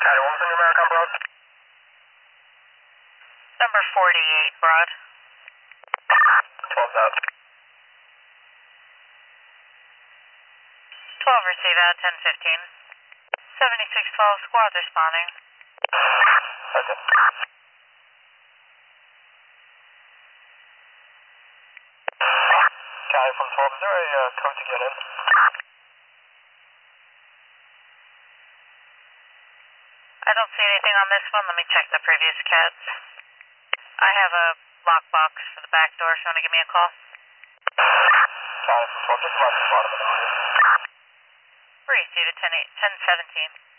what was the numeric on Broad? Number 48, Broad. 12,000. 12, receive at 10:15. 7612, squad responding. Okay. Cali from 12, is there a code to get in? I don't see anything on this one. Let me check the previous cats. I have a lockbox for the back door if you want to give me a call. Cali from 12, just about the bottom of the order. Receive at 10:17.